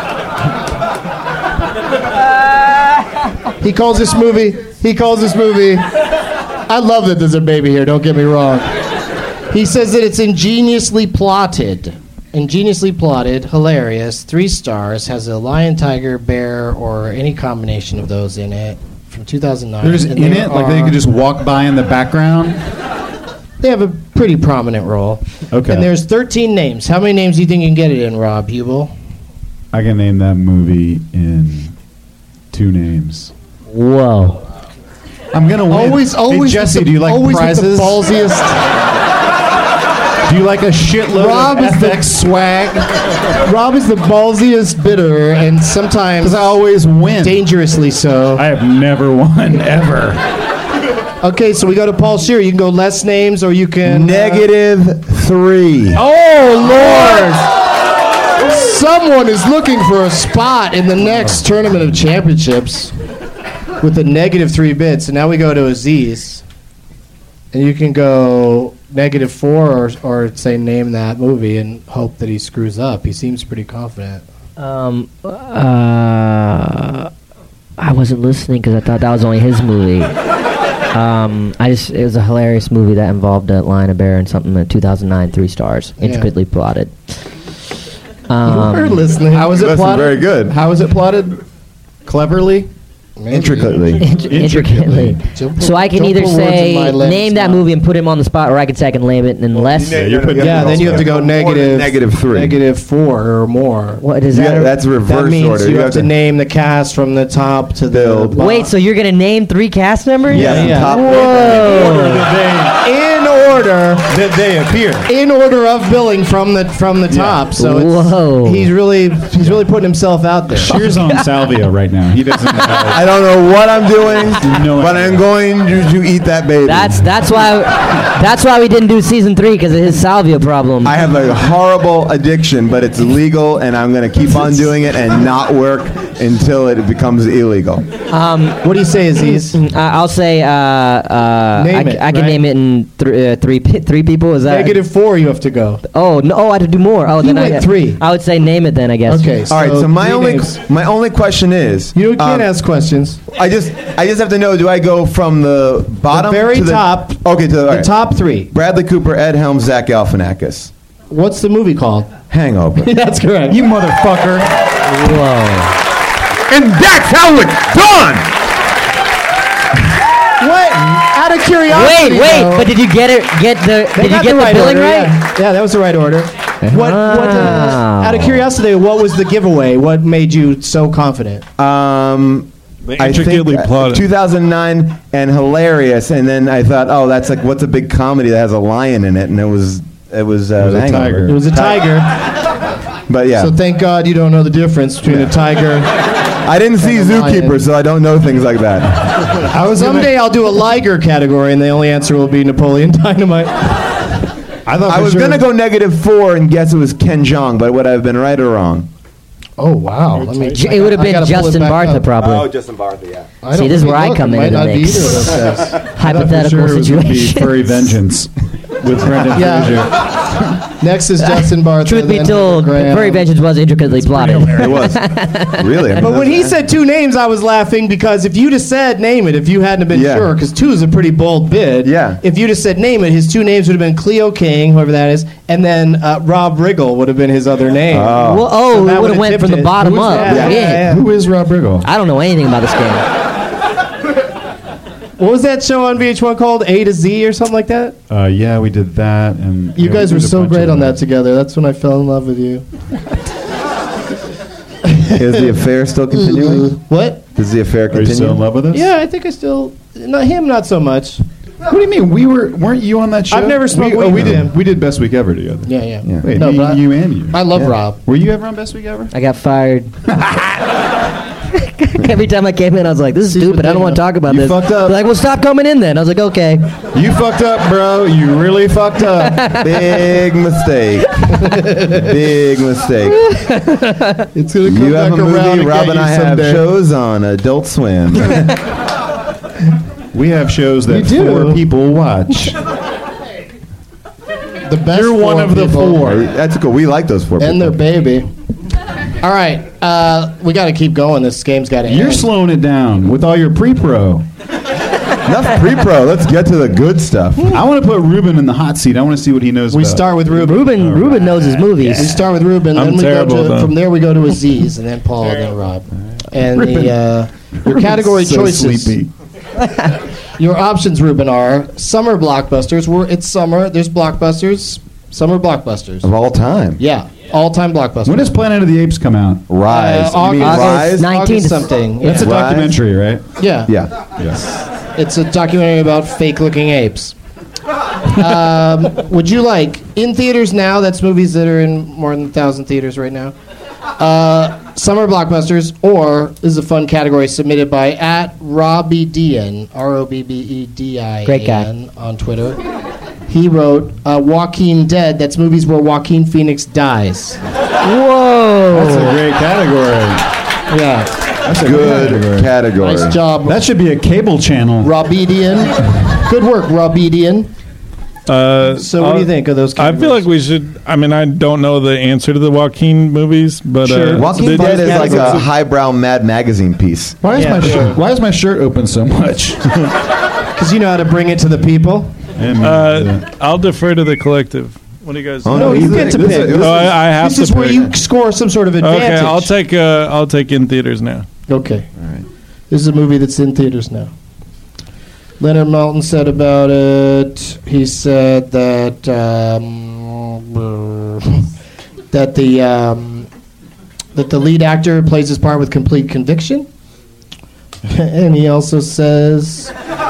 he calls this movie. He calls this movie. I love that there's a baby here. Don't get me wrong. He says that it's ingeniously plotted. Ingeniously plotted, hilarious, three stars, has a lion, tiger, bear, or any combination of those in it. From two thousand nine. They're just And in there it, like they are- could just walk by in the background. They have a pretty prominent role. Okay. And there's thirteen names. How many names do you think you can get it in, Rob Hubel? I can name that movie in two names. Whoa. I'm gonna win. Always, always. Hey, with Jesse, the- do you like always prizes? With the ballsiest. Do you like a shitload Rob of is the- F X swag? Rob is the ballsiest bidder, and sometimes Because I always win. dangerously so. I have never won ever. Okay, so we go to Paul Scheer. You can go less names, or you can uh, Negative three. Oh Lord! Someone is looking for a spot in the next tournament of championships with a negative three bid. So now we go to Aziz, and you can go negative four, or, or say name that movie and hope that he screws up. He seems pretty confident. Um, uh, I wasn't listening because I thought that was only his movie. Um, I just it was a hilarious movie that involved a lion, a bear, and something in two thousand nine, three stars, Yeah. intricately plotted. You were Um, listening. How was it Listen, plotted? very good. How was it plotted? Cleverly? Maybe. Intricately. int- intricately. Don't So I can don't either put words in say my lens, name that Rob. movie and put him on the spot, or I could say I can name it and less. Yeah, you're putting- Yeah, then you have to go More than negative, negative three. negative four or more. What is Yeah, that? that's reverse That means order. you have to name the cast from the top to the Build. bottom. Wait, so you're gonna name three cast members? Yes, Yeah. top Whoa. in order, That they appear. in order of billing from the from the top. So it's, Whoa. he's really he's really putting himself out there. Cheers on salvia right now. He doesn't know. I don't know what I'm doing, No but idea. I'm going to, to eat that baby. That's that's why that's why we didn't do season three because of his salvia problem. I have a horrible addiction, but it's legal, and I'm going to keep on doing it and not work until it becomes illegal. What do you say, Aziz? Uh, I'll say uh, uh, Name I, it, c- I can right? name it in th- uh, three pe- three people. Is that Negative four, you have to go. Oh no! Oh, I had to do more. Oh, He then I went three. I would say name it then. I guess. Okay. All right, so my three only names. my only question is, You can't um, ask questions. I just I just have to know: do I go from the bottom, The very to the top. Okay, to the, all The right. top three. Bradley Cooper, Ed Helms, Zach Galifianakis. What's the movie called? Hangover. That's correct. You motherfucker. Whoa. And that's how it's done! What? Out of curiosity. Wait, wait! though, But did you get it? Get the? they Did you got get the, right billing order, right? Yeah. Yeah, that was the right order. What? what uh, Wow. out of curiosity, what was the giveaway? What made you so confident? Um, I think intricately uh, plotted. two thousand nine and hilarious, and then I thought, oh, that's like what's a big comedy that has a lion in it, and it was it was, uh, It was a Hangover. tiger. It was a tiger. But yeah, So thank God you don't know the difference between a tiger. I didn't see and a lion. Zookeeper, so I don't know things like that. I was someday I'll do a Liger category, and the only answer will be Napoleon Dynamite. I thought I for was sure- gonna go negative four and guess it was Ken Jeong, but would I have been right or wrong? Oh wow! Let me, J- it would have I been gotta pull it Justin back Bartha, up. probably. Oh, Justin Bartha, yeah. I See, don't this is really where I look. come It into might the not be mix. either of those guys. Hypothetical I thought for sure it was gonna be situation. Furry Vengeance with Brendan Yeah. Fraser. Next is Justin Bartha. Truth be then told, Graham. Furry Vengeance was intricately plotted. It was. Really? I mean, But when he that's- said two names, I was laughing because if you'd have said name it, if you hadn't have been Yeah. sure, because two is a pretty bold bid. Yeah. If you'd have said name it, his two names would have been Cleo King, whoever that is, and then uh, Rob Riggle would have been his other name. Oh. Well, oh, So it that would have would've went tipped from the it. bottom Who is up. that? Yeah. Yeah, yeah, yeah. Who is Rob Riggle? I don't know anything about this game. What was that show on V H one called? A to Z or something like that? Uh, yeah, we did that, and You yeah, guys we were did a so bunch great of on that those. together. That's when I fell in love with you. Is the affair still continuing? What? Does the affair Are you continue? still in love with us? Yeah, I think I still. Not him, not so much. What do you mean? We were weren't you on that show? I've never smoked we, weed oh, we with did. him. We did Best Week Ever together. Yeah, yeah. Yeah. Wait, No, me, but I- you and you. I love Yeah. Rob. Were you ever on Best Week Ever? I got fired. Every time I came in, I was like, "This is stupid. I don't want to talk about You this." fucked up. They're like, "Well, stop coming in then." I was like, "Okay." You fucked up, bro. You really fucked up. Big mistake. Big mistake. It's gonna come You have back a around movie. and Rob get and you I have someday. shows on Adult Swim. We have shows that You do. four people watch. The best You're one four of the people. four. That's cool. We like those four And their people. baby. All right, uh, we got to keep going. This game's got to end. You're slowing it down with all your pre-pro. Enough pre-pro. Let's get to the good stuff. I want to put Ruben in the hot seat. I want to see what he knows We about. start with Ruben. Ruben, Ruben knows his movies. We start with Ruben, I'm then we go terrible, to, though. from there we go to Aziz, and then Paul, and then Rob. And the uh, your category so choices. sleepy. Your options, Ruben, are summer blockbusters. We're it's summer. There's blockbusters. Summer blockbusters. Of all time. Yeah, all-time blockbusters. When does Planet of the Apes come out? Rise. Uh, You mean August- Rise? August something. That's a yeah. Rise? documentary, right? yeah. Yeah. Yes. It's a documentary about fake-looking apes. um, would you like in theaters now? That's movies that are in more than a thousand theaters right now. Uh, summer blockbusters, or this is a fun category submitted by at Robbie Dian, R O B B E D I N, Great guy. on Twitter. He wrote uh, Joaquin Dead. That's movies where Joaquin Phoenix dies. Whoa. That's a great category. Yeah, That's a Good category. category. nice job, That should be a cable channel. Robbie Dian. Good work, Robbie Dian. Uh, So, what do you uh, think of those? I feel like we should. I mean, I don't know the answer to the Joaquin movies, but Sure. uh, Walking the- Dead is like a categories- highbrow Mad Magazine piece. Why is Yeah, my sure. shirt? Why is my shirt open so much? Because you know how to bring it to the people. And, Uh, I'll defer to the collective. What do you guys? Oh, think? No, you this get is- to this pick. is- Oh, I, I have This to. is where pick. you score some sort of advantage. Okay, I'll take. Uh, I'll take in theaters now. Okay. All right. This is a movie that's in theaters now. Leonard Maltin said about it. He said that um, that the um, that the lead actor plays his part with complete conviction, and he also says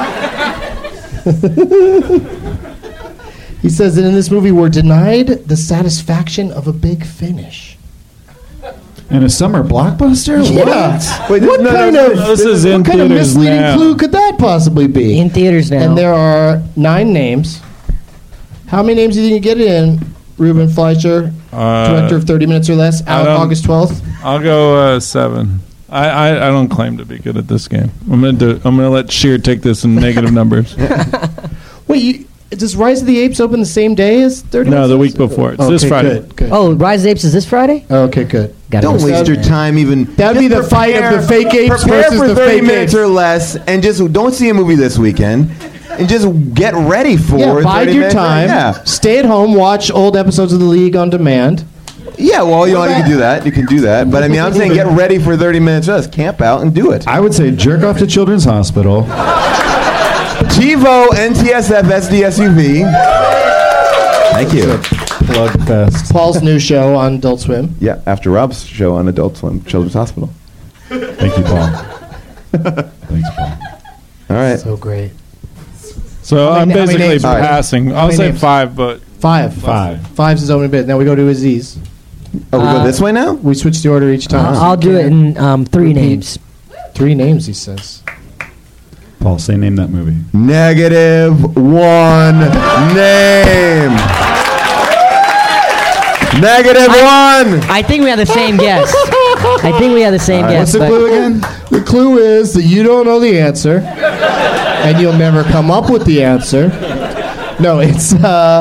he says that in this movie we're denied the satisfaction of a big finish. and a summer blockbuster? Yeah. Wait, this- what no, no, kind no, of This is in what kind of theaters misleading now. clue could that possibly be? In theaters now. And there are nine names. How many names do you think you get it in? Ruben Fleischer, Uh, director of thirty minutes or less, out don't- August twelfth. I'll go uh, seven. I, I, I don't claim to be good at this game. I'm gonna do. I'm gonna let Sheer take this in negative numbers. Wait, you, does Rise of the Apes open the same day as thirty No, minutes? the week before. It's this Okay, Friday. Good, good. Oh, Rise of the Apes is this Friday? Okay, good. Gotta Don't go waste see your it. time even. That'd be just the fight of the fake apes prepare versus for the thirty fake minutes apes. or less, and just don't see a movie this weekend, and just get ready for. Yeah, bide thirty your minutes. time. Yeah, Stay at home, watch old episodes of The League on demand. yeah. Well, you know, you can do that. You can do that. But I mean, I'm saying get ready for thirty minutes. Just camp out and do it. I would say jerk off to Children's Hospital. TiVo, N T S F, S D S U V. Thank you. Plug fest. Paul's new show on Adult Swim. Yeah, after Rob's show on Adult Swim, Children's Hospital. Thank you, Paul. Thanks, Paul. All right. So great. So How I'm many- how many basically names? All right. passing. How I'll many say names? five, but Five. Five. Five's his opening bid. Now we go to Aziz. Oh, we Uh, go this way now? We switch the order each time. I'll, I'll do it in um, three Repeat. names. Three names, he says. Paul, say name that movie. Negative one name. Negative one. I think we have the same guess. I think we have the same guess. What's the but- clue again? The clue is that you don't know the answer, and you'll never come up with the answer. No, it's uh,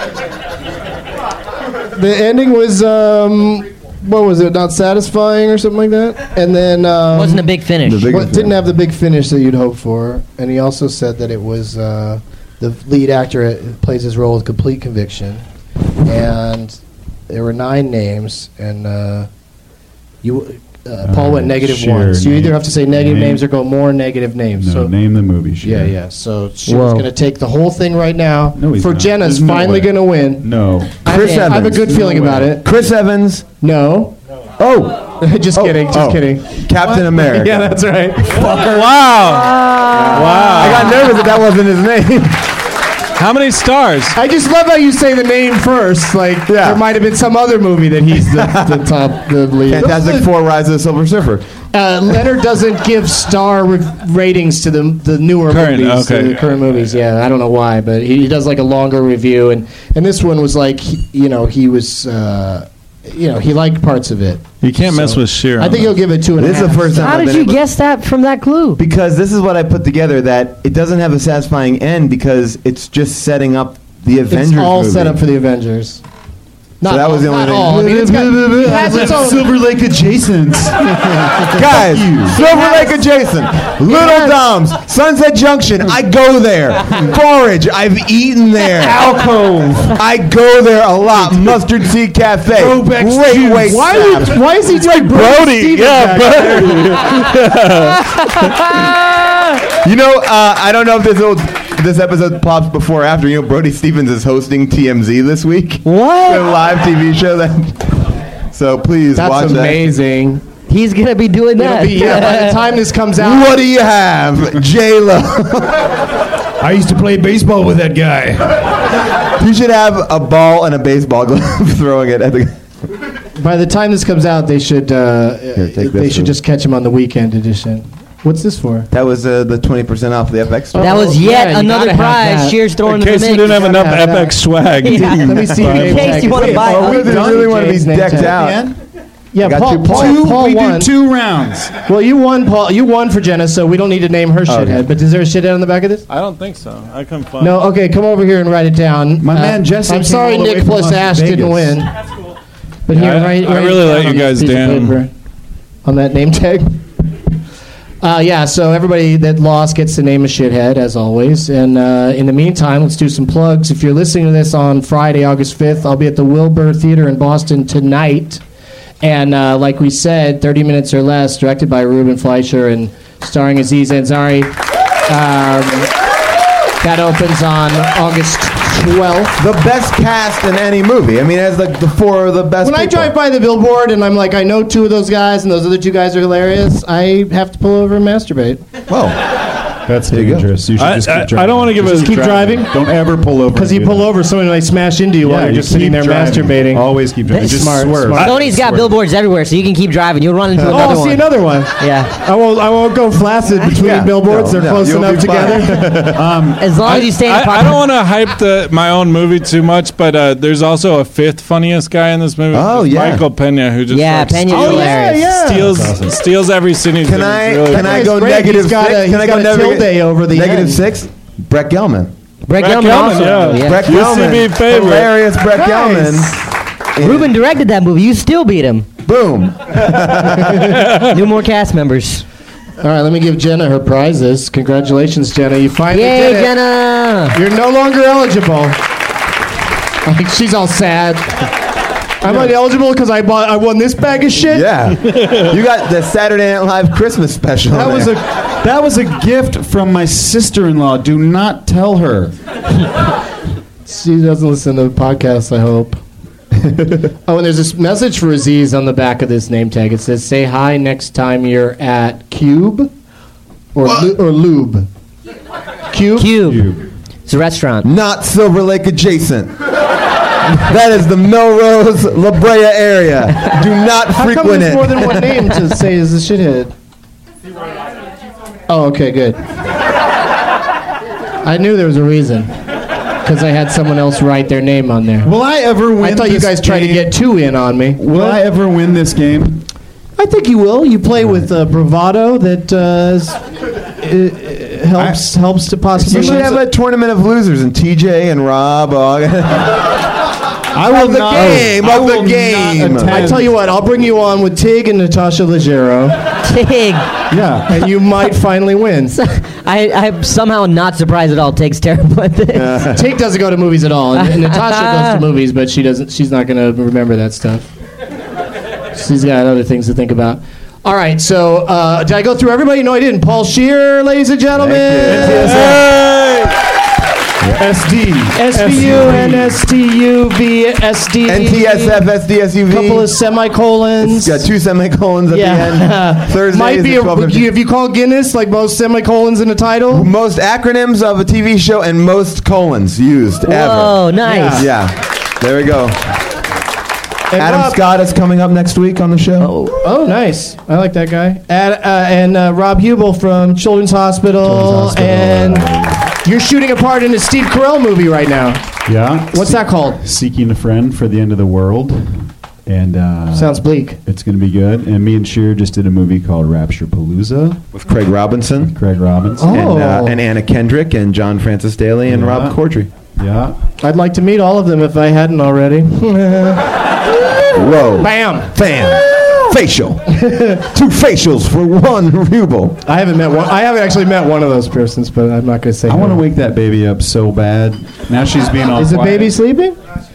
the ending was um, what was it? Not satisfying or something like that. And then um, Wasn't a big finish. Well, it didn't have the big finish that you'd hope for. And he also said that it was uh, the lead actor uh, plays his role with complete conviction, and there were nine names, and uh, you. Uh, Paul went negative sure, one. So you name- either have to say negative name- names or go more negative names. No, so name the movie. Sure. yeah, yeah. So Shir's Whoa. going to take the whole thing right now. No, he's For not. Jenna's There's no finally way. going to win. No. I, Chris I have a Evans. good feeling No way. about it. Chris Evans. No. Oh. just Oh, kidding. Just oh. kidding. Captain America. Yeah, that's right. Wow. Wow. I got nervous that that wasn't his name. How many stars? I just love how you say the name first. Like Yeah. there might have been some other movie that he's the, the top, the lead. Fantastic Four: Rise of the Silver Surfer. Uh, Leonard doesn't give star re- ratings to the the newer Current, movies, okay. the current movies. Yeah, I don't know why, but he, he does like a longer review, and and this one was like, he, you know, he was, uh, you know, he liked parts of it. You can't mess So, with Sheer. I think he'll give it two and a This is half. the first time. How I've did been you able- guess that from that clue? Because this is what I put together, that it doesn't have a satisfying end because it's just setting up the Avengers It's all movie. set up for the Avengers. Not that was the only not thing- all. I mean, it's got, it has its own. Silver Lake adjacent. Guys, Silver Lake adjacent, Little Dom's, Sunset Junction. I go there. Forage. I've eaten there. Alcove. I go there a lot. Mustard Seed Cafe. Robex Great juice. wait Why, staff. are you, why is he doing Brody. Yeah, You know, uh, I don't know if this will, this episode pops before or after. You know, Brody Stevens is hosting T M Z this week. What? A live T V show. That. So please That's watch amazing. He's gonna be doing It'll that. be, yeah, by the time this comes that. out, What do you have, J Lo? I used to play baseball with that guy. You should have a ball and a baseball glove throwing it at the. by the time this comes out, they should uh, take they this should one. just catch him on the weekend edition. What's this for? That was uh, the twenty percent off the F X store. That was Oh, yet yeah, you another gotta have prize. that. Sheer's throwing In in the case mix. you didn't have gotta enough have F X that. swag. Yeah. Let me see. your In name case tag. you want to buy Oh, it. we really want to be James name decked tag. out. Yeah, I got Paul, two Paul, points. Paul we won. do two rounds. Well, you won, Paul. You won for Jenna, so we don't need to name her Okay. shithead. But is there a shithead on the back of this? I don't think so. I couldn't find. No. Okay, come over here and write it down. My Uh, man Jesse I'm came sorry, all the way Nick from plus Las Ash didn't Vegas. win. But here, Yeah, I- write, I write really it let down you on guys this piece of down. paper, on that name tag. Uh, yeah, so everybody that lost gets to name a shithead, as always. And uh, in the meantime, let's do some plugs. If you're listening to this on Friday, August fifth, I'll be at the Wilbur Theater in Boston tonight. And uh, like we said, thirty minutes or less, directed by Ruben Fleischer and starring Aziz Ansari. Um, that opens on August twelfth. The best cast in any movie. I mean, as like the four of the best. When I people. drive by the billboard and I'm like, I know two of those guys and those other two guys are hilarious, I have to pull over and masturbate. Whoa. That's you go. dangerous. You should I- just keep I- I driving. don't wanna give Just a- keep Keep driving? Don't ever pull over. Because and you do pull that. over, someone might smash into you Yeah, while you're you just sitting keep there driving. masturbating. Always keep driving. That's Just smart, swerve. smart. Tony's got Swerve. billboards everywhere, so you can keep driving. You'll run into Oh, another I'll see one. another one. Yeah. I won't. I won't go flaccid between Yeah, billboards. no, They're no, close you'll enough be fine. together. Um, As long as you stay in I, the I don't want to hype the, my own movie too much, but uh, there's also a fifth funniest guy in this movie. Oh, It's yeah. Michael Pena, who just Yeah, like, Pena's steals, Oh, yeah, hilarious. yeah. steals, That's awesome. steals every scene he's Can in. I It's really can good. I He's go great. negative He's got six? a- Can he's I go got a negative- tilde over the negative end. six? Brett Gelman. Brett Brett Gelman Gelman, also. yeah. Yeah. Brett Used to be Gelman. favorite. Hilarious Brett Nice. Gelman. Ruben directed that movie. You still beat him. Boom. New more cast members. All right, let me give Jenna her prizes. Congratulations, Jenna. You finally Yay, did it. Jenna! You're no longer eligible. Like, she's all sad. I'm not eligible because I bought. I won this bag of shit. Yeah. You got the Saturday Night Live Christmas special. that on was a there. that was a gift from my sister-in-law. Do not tell her. She doesn't listen to the podcast, I hope. Oh, and there's this message for Aziz on the back of this name tag. It says, "Say hi next time you're at Cube or Lu- or Lube." Cube. Cube. It's a restaurant. Not Silver Lake adjacent. That is the Melrose, La Brea area. Do not How come frequent there's it. more than one name to say is a shithead? Oh, okay, good. I knew there was a reason. Because I had someone else write their name on there. Will I ever win? I thought you this guys tried to game? get two in on me. Will I ever win this game? I think you will. You play with uh, bravado that uh, is, uh, helps helps to possibly. You should have a tournament of losers and T J and Rob. I will of the not, game. I Of will the game. not I tell you what, I'll bring you on with Tig and Natasha Leggero, Tig. Yeah. and you might finally win. I, I'm somehow not surprised at all. Tig's terrible at this. Tig doesn't go to movies at all, and, and Natasha goes to movies, but she doesn't. She's not going to remember that stuff. She's got other things to think about. All right, so uh, did I go through everybody? No, I didn't. Paul Shear, ladies and gentlemen. Hey! S D. S V U, N S T U V, S D. N T S F, S D S U V. Couple of semicolons. It's got two semicolons at Yeah. the end. Thursdays Might be at a, twelve fifty. have you called Guinness like most semicolons in a title? Most acronyms of a T V show and most colons used ever. Whoa, nice. Yeah. There we go. And Adam Rob- Scott is coming up next week on the show. Oh, Oh, nice. I like that guy. Ad, uh, and uh, Rob Hubel from Children's Hospital. Children's Hospital. And you're shooting a part in a Steve Carell movie right now. Yeah. What's that called? Seeking a Friend for the End of the World. And uh, Sounds bleak. it's going to be good. And me and Sheer just did a movie called Rapture Palooza With Craig Robinson. Craig Robinson. Oh. And, uh, and Anna Kendrick and John Francis Daly and Yeah. Rob Corddry. Yeah. I'd like to meet all of them if I hadn't already. Whoa. Bam. Bam. Facial. Two facials for one Hubel. I haven't met one. I haven't actually met one of those persons, but I'm not going to say. I no. want to wake that baby up so bad. Now she's being all Is the quiet. baby sleeping?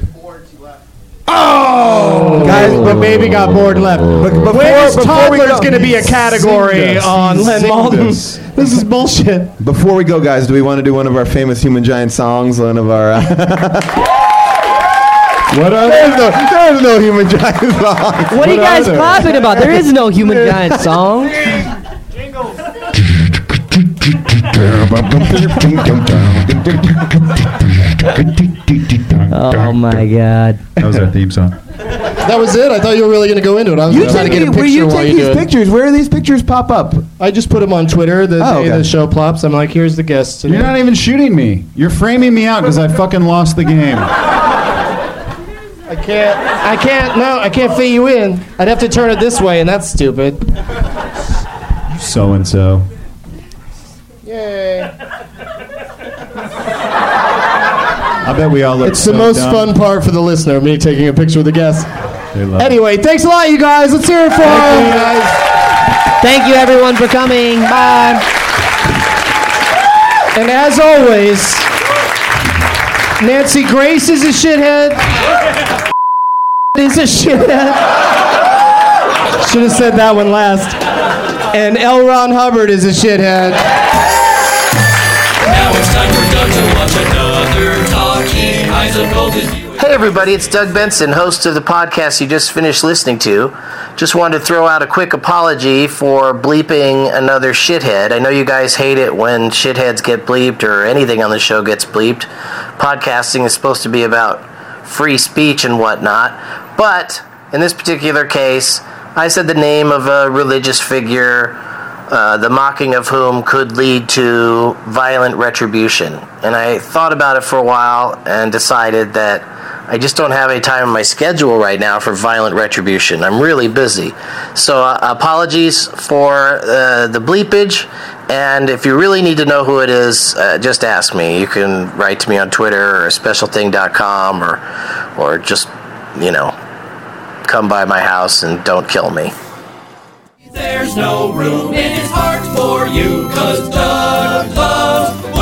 Oh! Guys, The but baby got bored and left. But before- when is before we toddler's go- going to be a Sing category this. on Len Sing Malden? this. This is bullshit. Before we go, guys, do we want to do one of our famous Human Giant songs? One of our. Uh, What are there's, no, there's no Human Giant song. what are you What guys are there? laughing about? There is no Human Giant song. Oh my God. That was our theme song. That was it? I thought you were really going to go into it. I was You trying to take get a me, picture where you while take you do these it. pictures? Where do these pictures pop up? I just put them on Twitter the Oh, day okay. the show plops. I'm like, here's the guest today. You're not even shooting me. You're framing me out because I fucking lost the game. I can't. I can't. No, I can't fit you in. I'd have to turn it this way, and that's stupid. So and so. Yay! I bet we all look It's so the most dumb. fun part for the listener. Me taking a picture with the guest. They love it. Anyway, thanks a lot, you guys. Let's hear it for Thank you, them. guys. Thank you, everyone, for coming. Bye. And as always, Nancy Grace is a shithead. is a shithead. Should have said that one last. And L. Ron Hubbard is a shithead. Now it's time for Doug to watch another talking Eyes of Gold is you. Hey everybody, it's Doug Benson, host of the podcast you just finished listening to. Just wanted to throw out a quick apology for bleeping another shithead. I know you guys hate it when shitheads get bleeped or anything on the show gets bleeped. Podcasting is supposed to be about free speech and whatnot. But in this particular case, I said the name of a religious figure, uh, the mocking of whom could lead to violent retribution. And I thought about it for a while and decided that I just don't have any time in my schedule right now for violent retribution. I'm really busy. So uh, apologies for uh, the bleepage. And if you really need to know who it is, uh, just ask me. You can write to me on Twitter or special thing dot com or, or just, you know, come by my house and don't kill me. There's no room in his heart for you, 'cause Doug loves